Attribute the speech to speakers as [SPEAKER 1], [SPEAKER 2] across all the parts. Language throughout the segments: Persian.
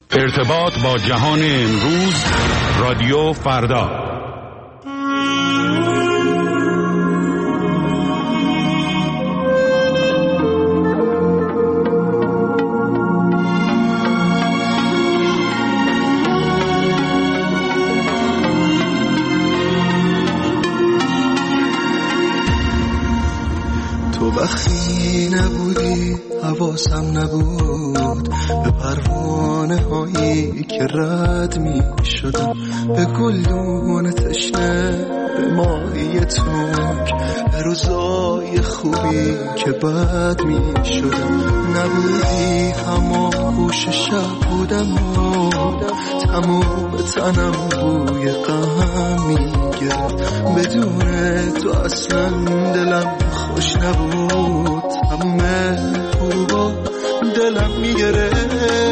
[SPEAKER 1] ارتباط با جهان امروز، رادیو فردا.
[SPEAKER 2] تو وقتی نبودی حواسم نبود به پروانه هایی که رد می شدم، به گلدون تشنه، به ماهی تنک، به روزای خوبی که بد می شدم. نبودی همان گوش شب بودم و تمام تنم بوی غم می گرفت. بدون تو اصلا دلم خوش نبود، تمام خوبا دلم میگرفت.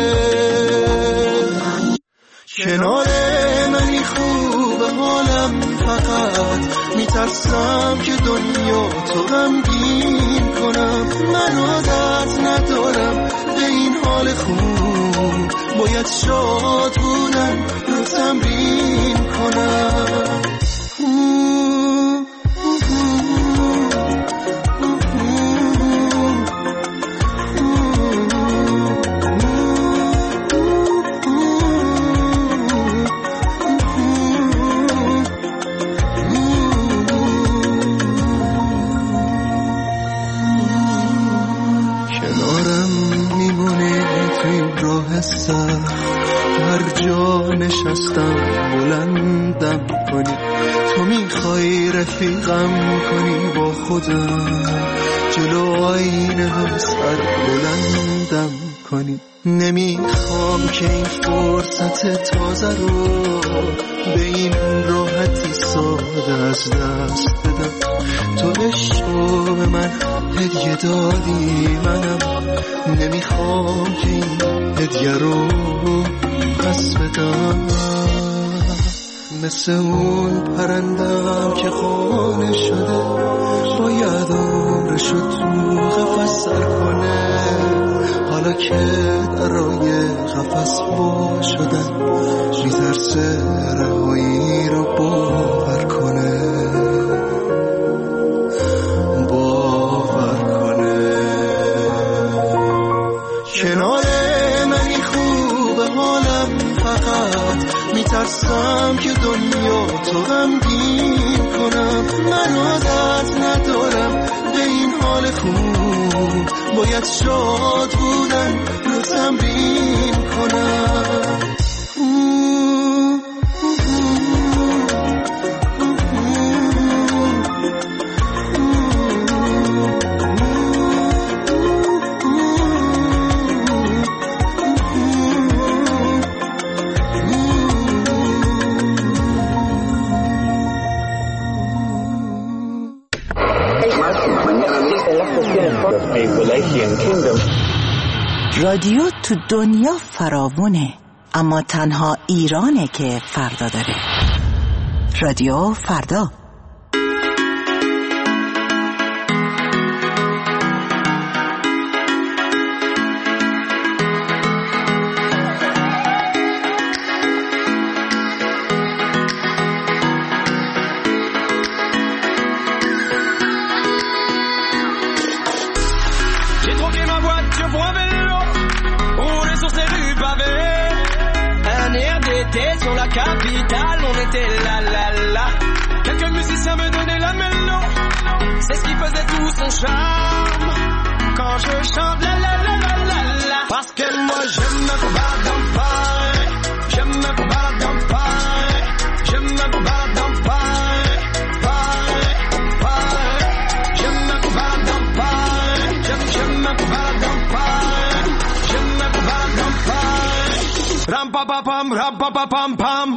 [SPEAKER 2] کنار منی خوب حالم، فقط میترسم که دنیا تو غمگین کنم. من عادت ندارم به این حال خوب، باید شاد بودن رو تمرین کنم. هر جا نشستم بلندم کنی، تو میخوای رفیقم کنی با خودم، جلو آینه هم سر بلندم کنی. نمیخوام که این فرصت تازه رو به این راحتی ساده از دست بدم. تو عشقو به من هدیه دادی، منم نمیخوام که این هدیه رو پس بدم. مثل اون پرندم که خانه شده، باید عمرشو تو قفس سر کنه. حالا که درای قفس وا شدن، میترسه رهایی رو باور کنه. کنار منی خوب حالم، فقط میترسم که دنیا تو غمگین کنم. من عادت ندارم به این حال خوب، باید شاد بودن رو تمرین کنم.
[SPEAKER 3] رادیو تو دنیا فراوونه، اما تنها ایرانه که فردا داره. رادیو فردا.
[SPEAKER 4] Sur la capitale, on était là, là, là. Quelques musiciens me donnaient la mélo, c'est ce qui faisait tout son charme. Quand je chante la, la, la, la, la, la. Parce que moi je me balade dans Paris, je me balade dans Paris, je me balade dans Paris, Paris, Paris. Je me balade dans Paris, je me balade dans Paris, je me balade dans Paris. Ram pa pa pam, ram pa pa pam pam.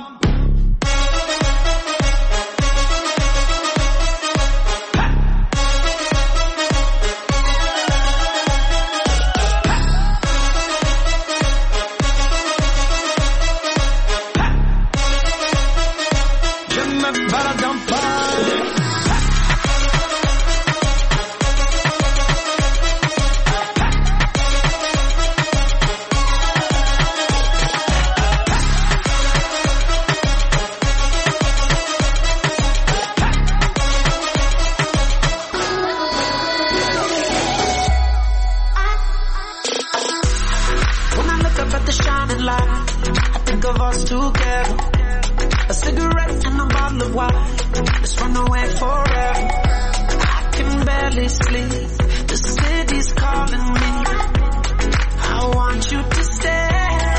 [SPEAKER 4] Je me balade dans Paris. running light. I think of us together. A cigarette and a bottle of wine. Let's run away forever. I can barely sleep. The city's calling me. I want you to stay.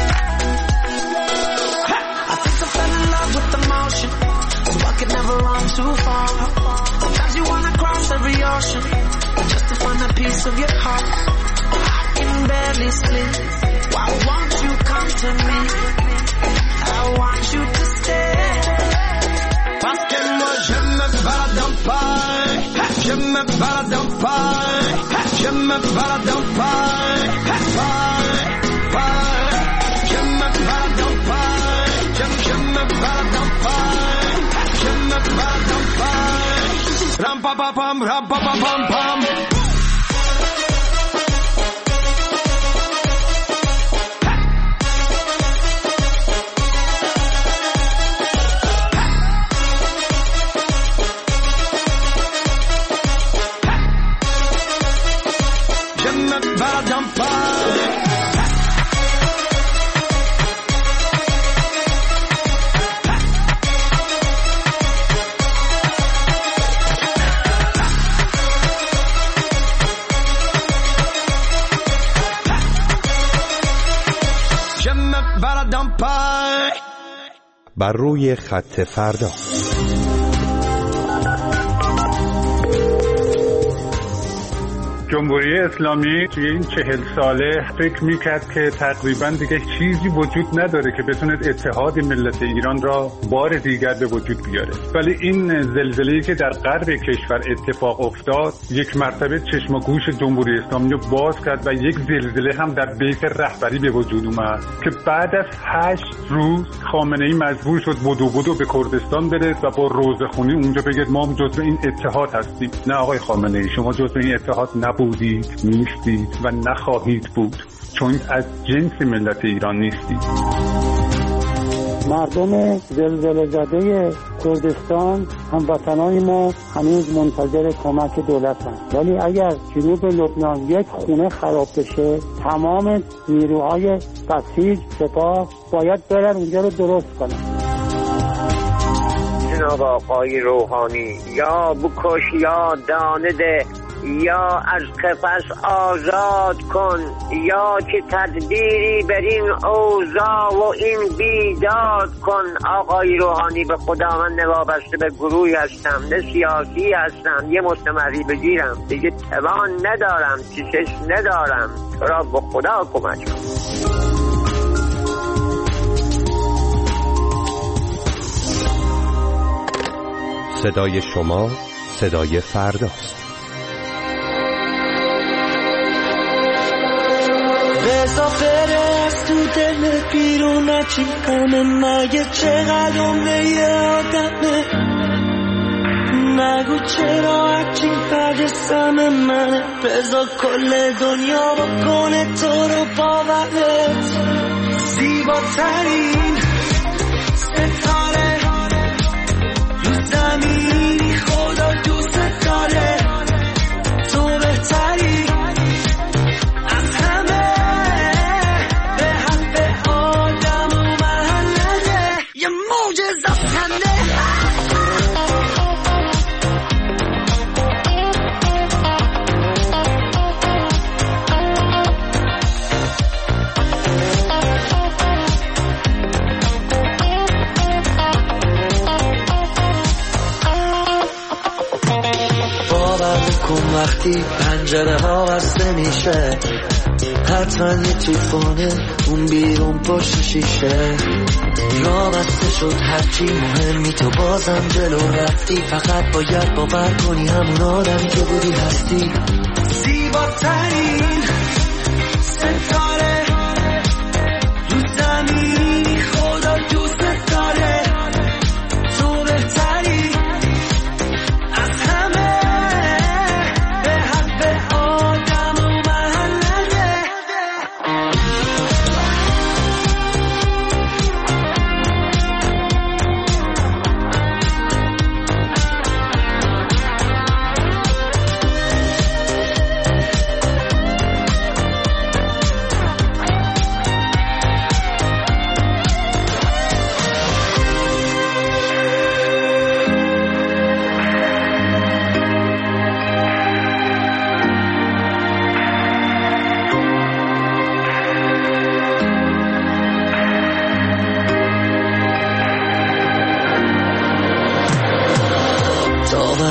[SPEAKER 4] I think I fell in love with emotion, so I could never run too far. Sometimes you wanna cross every ocean just to find a piece of your heart. I can barely sleep. Why won't you come to me? I want you to stay.
[SPEAKER 2] Parce que moi je me balade en paille. Je me balade en paille. Je me balade en paille. Paille, paille. Je me balade en paille. Je me balade en paille. Je me balade en paille. Ram pa pa pam, ram pa pa pam pam.
[SPEAKER 5] بر روی خط فردا.
[SPEAKER 1] جمهوری اسلامی توی این 40 ساله فکر میکرد که تقریبا دیگه چیزی وجود نداره که بتونه اتحاد ملت ایران را بار دیگر به وجود بیاره، ولی این زلزله‌ای که در غرب کشور اتفاق افتاد یک مرتبه چشم و گوش جمهوری اسلامی رو باز کرد و یک زلزله هم در بیت رهبری به وجود اومد که بعد از 8 روز خامنه‌ای مجبور شد بدو به کردستان بره و با روزخونی اونجا بگه ما جزو این اتحاد هستیم. نه آقای خامنه‌ای، شما جزو این اتحاد نبودید، نیستید و نخواهید بود، چون از جنس ملت ایران نیستید.
[SPEAKER 6] مردم زلزله زده کردستان هموطنان ما هنوز منتظر کمک دولتن، ولی اگر جنوب لبنان یک خونه خراب بشه تمام نیروهای بسیج سپاه باید برن اونجا رو درست کنن.
[SPEAKER 7] جناب آقای روحانی، یا بکش یا دانه ده، یا از قفس آزاد کن، یا که تدبیری بر این اوضاع و این بیداد کن. آقای روحانی، به خدا من وابسته به گروهی هستم، نه سیاسی هستم، یه مستمری بگیرم دیگه توان ندارم، چیزش ندارم، تو را به خدا کمک کن.
[SPEAKER 5] صدای شما صدای فرداست.
[SPEAKER 4] بزا فرست تو دل بیرون نچی همه مگه چقدر عمره یه آدمه، نگو چرا هرچی برسم منه، بزا کل دنیا بکنه تو رو باورت. زیباترین ستاره رو زمینی خدا دوست داره، تو بهتری از همه، به حق آدم و محله یه معجزه خنده. وقتی پنجره ها بسته میشه حتما یه توفانه اون بیرون پشت شیشه، را بسته شد هرچی مهمی تو بازم جلو رفتی، فقط باید باور کنی همون آدمی که بودی هستی. زیباترین ستاره رو زمینی خدا دوست داره، تو بهتری از همه،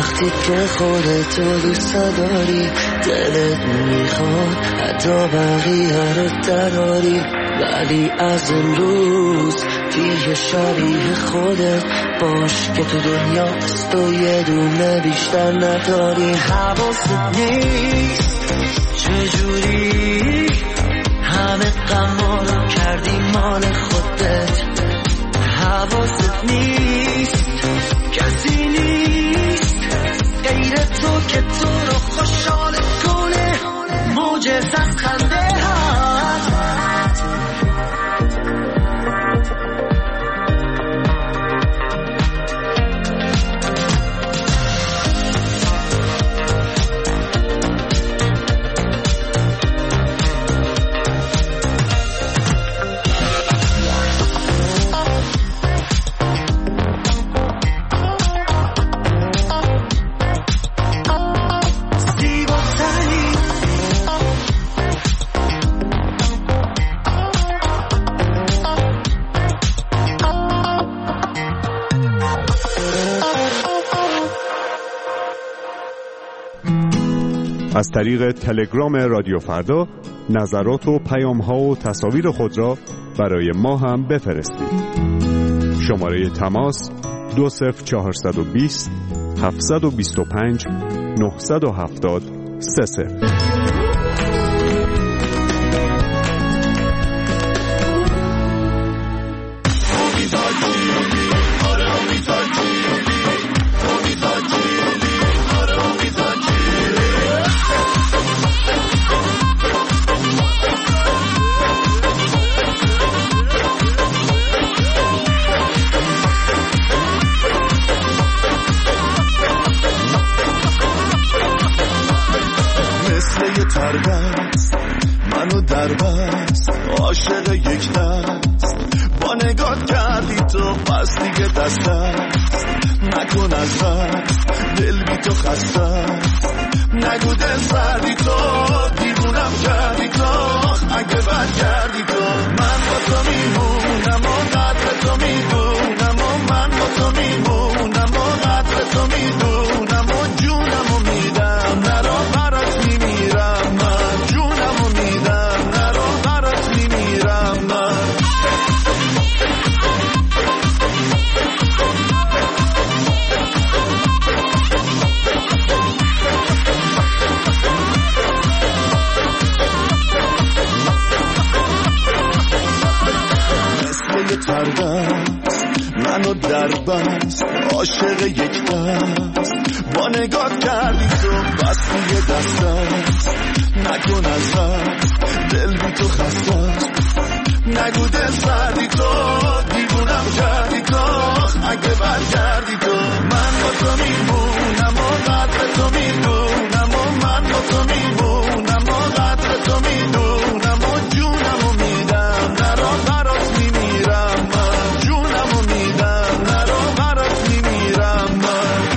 [SPEAKER 8] وقتی که خودتو دوست داری دلت میخواد حتی بقیه رو دراری، ولی از امروز دیگه شبیه خودت باش که تو دنیا از تو یه دونه بیشتر نداری. حواست نیست چجوری همه غما رو کردی مال خودت، حواست نیست کسی نیست غیر تو که تو رو خوشحال کنه، معجزه از خنده هست.
[SPEAKER 9] از طریق تلگرام رادیو فردا نظرات و پیام‌ها و تصاویر خود را برای ما هم بفرستید. شماره تماس 20420 725 970 30.
[SPEAKER 10] منو در بست عاشق یک دست، با نگاه کردی تو پس دیگه دست نکن از دست، دل بی تو خسته نگو دل سردی تو، دیوونم کردی تو، اگه برگردی تو من با تو میمونم و قدر تو میدونم و من با تو میمونم و قدر تو میدونم و جونم و میدم نرا برات میمیرم من، جونم و میدم نرا برات میمیرم من. مثل یه تردست منو در بست عاشق یک دست، با نگاه کردی تو بس دیگه دست نکن از دست، دل بی تو خسته است نگو دل سردی تو، دیوونم کردی تو، اگه برگردی تو من با تو میمونم و قدر تو میدونم و من با تو میمونم و قدر تو میدونم و جونم و میدم نرا برات میمیرم من، جونم و میدم نرا برات میمیرم من.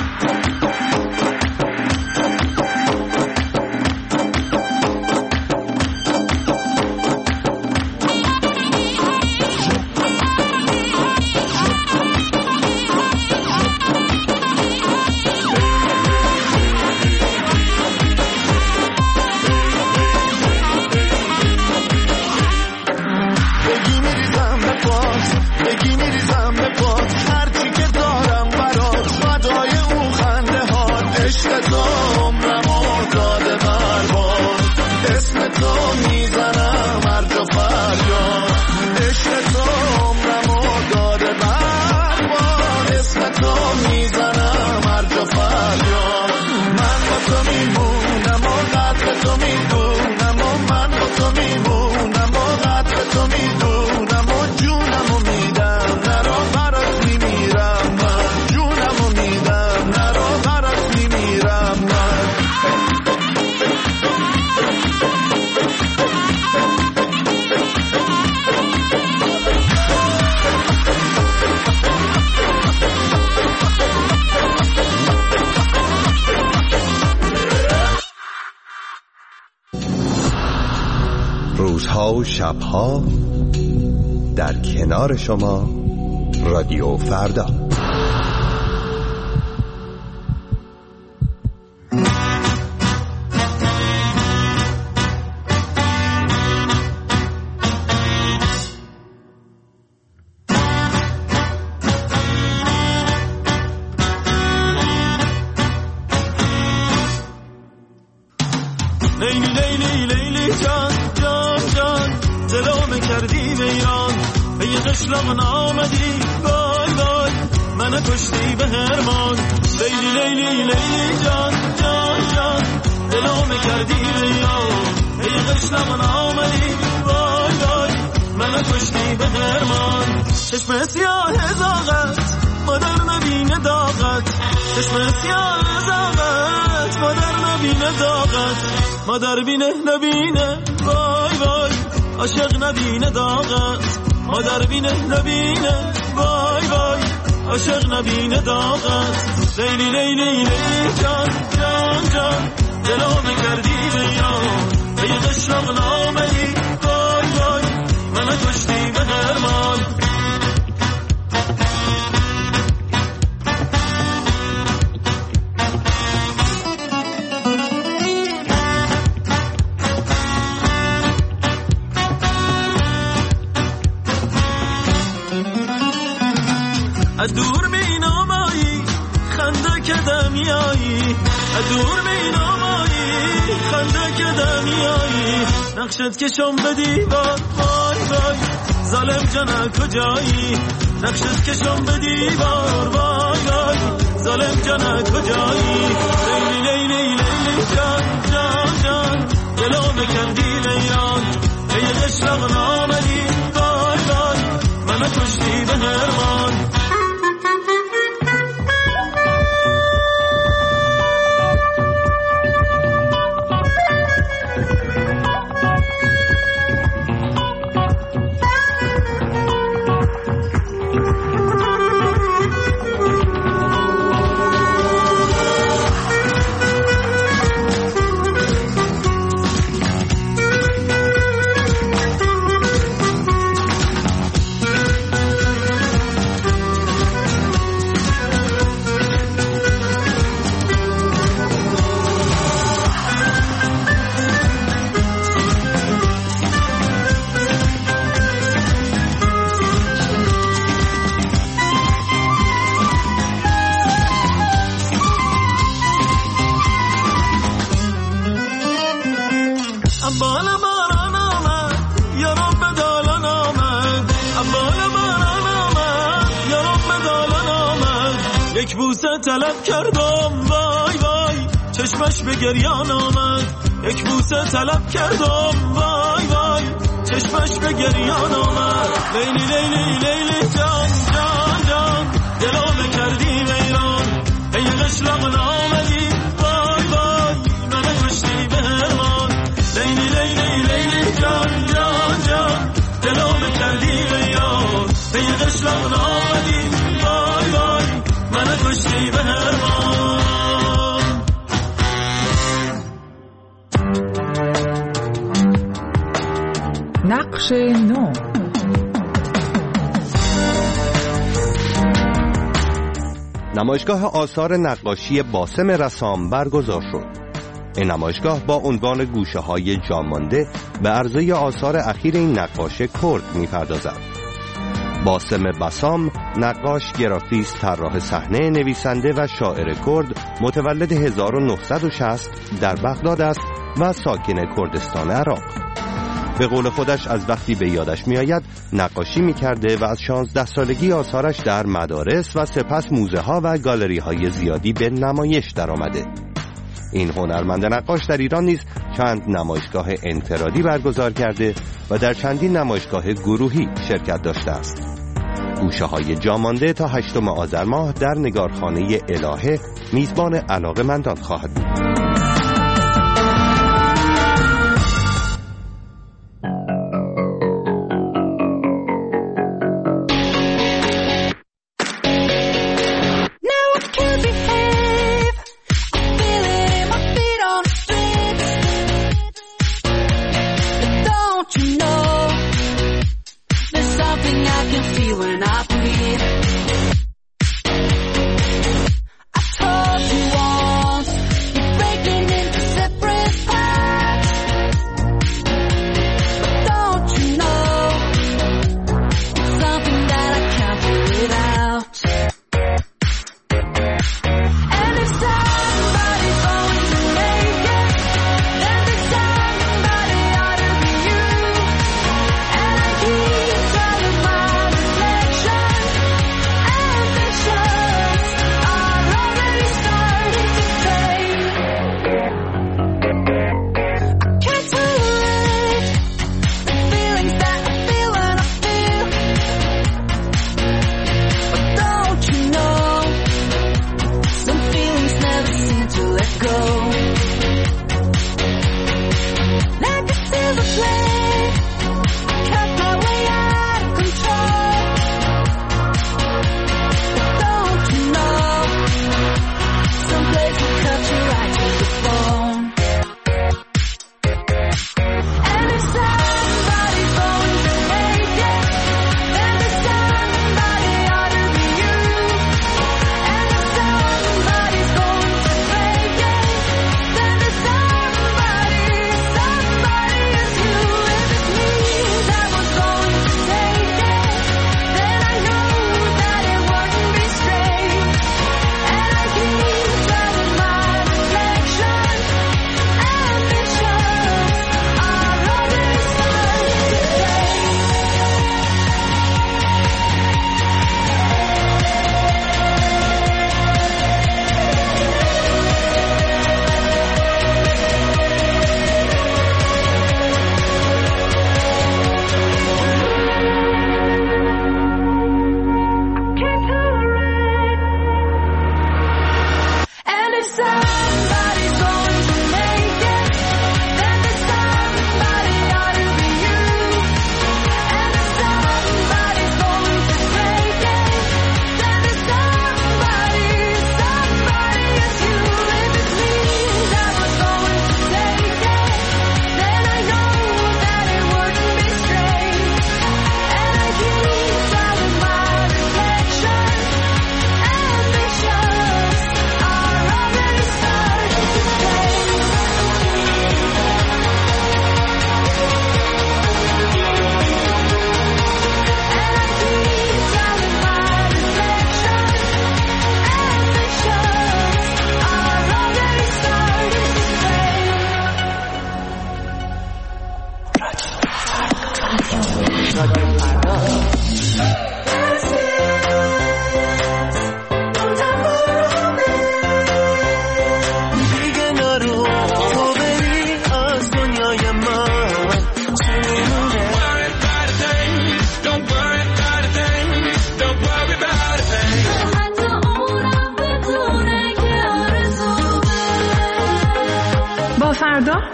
[SPEAKER 5] روزها و شبها در کنار شما رادیو فردا.
[SPEAKER 11] قشلاق نامدی وای وای منو کشتی به هرمان لیلی لیلی لیلی جان جان جان دلو کردی ریان ای قشلاق نامدی وای وای منو کشتی به هرمان چشم سیاه زاغت مادر نبینه داغت چشم سیاه زاغت مادر نبینه داغت مادر بینه نبینه وای وای عاشق نبینه داغت مادر بینه نبینه وای وای عاشق نبینه داغت لیلی لیلی لیلی جان جان جان دلو کردی ریان ای قشلاق نامدی وای وای منو کشتی به هرمان از دور می نامایی خنده که دمیایی از دور می نامایی خنده که دمیایی نقشت کشم به دیوار وای وای ظالم جانه کجایی نقشت کشم به دیوار وای وای ظالم جانه کجایی لیلی لیلی لیلی جان جان جان دلو کردی لیان ای قشلاق نامدی وای وای منو کشتی به هرمان یک بوسه طلب کردم وای وای چشمش به گریان آمد یک بوسه طلب کردم وای وای چشمش به گریان آمد لیلی لیلی لیلی جان جان جان دلو کردی ویران ای قشلاق نامدی وای وای منو کشتی به هرمان لیلی لیلی لیلی جان جان جان دلو کردی ویران ای قشلاق نامدی وای وای منو کشتی به هرمان
[SPEAKER 12] نقش نو
[SPEAKER 5] نمایشگاه آثار نقاشی باسم رسام برگزار شد. این نمایشگاه با عنوان گوشه‌های جامانده به عرضه آثار اخیر این نقاش کرد می‌پردازد. باسم بسام، نقاش، گرافیست، طراح صحنه، نویسنده و شاعر کرد، متولد 1960 در بغداد است و ساکن کردستان عراق. به قول خودش از وقتی به یادش میآید نقاشی میکرده و از 16 سالگی آثارش در مدارس و سپس موزه ها و گالری های زیادی به نمایش در آمده. این هنرمند نقاش در ایران نیز چند نمایشگاه انفرادی برگزار کرده و در چندین نمایشگاه گروهی شرکت داشته است. گوشه های جامانده تا 8 آذر ماه در نگارخانه الهه میزبان علاقه‌مندان خواهد بود.
[SPEAKER 13] Break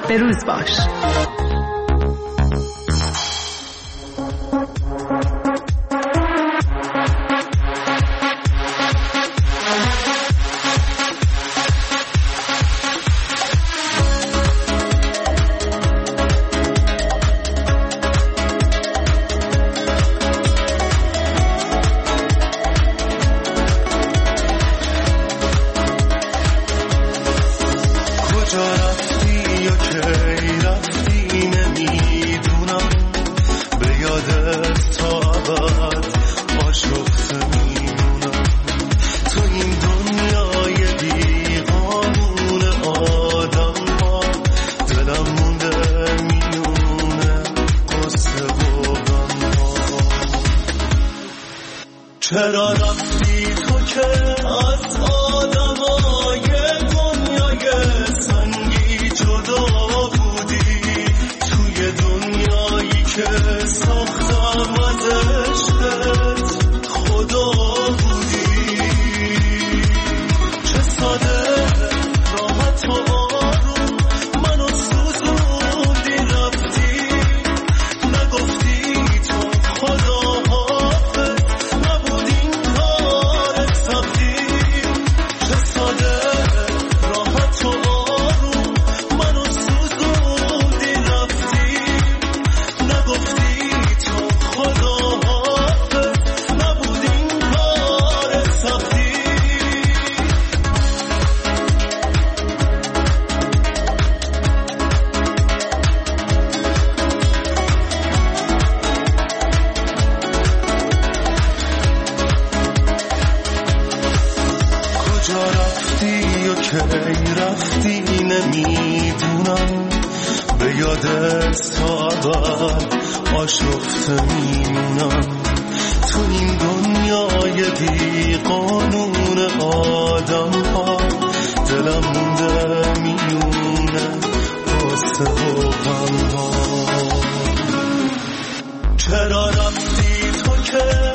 [SPEAKER 12] به روز باش.
[SPEAKER 11] چرا رفتی تو که از آدمای دنیای سنگی جدا بودی، توی دنیایی که ساختم از عشقت خدا بودی. چه ساده راحت و آروم منو سوزوندی رفتی، نگفتی تو خدا رفتی نمیدونم، به یادت تا ابد آشفته میمونم. تو این دنیای بی قانون آدم ها دلم مونده میونه قصه و غم ها. چرا رفتی تو که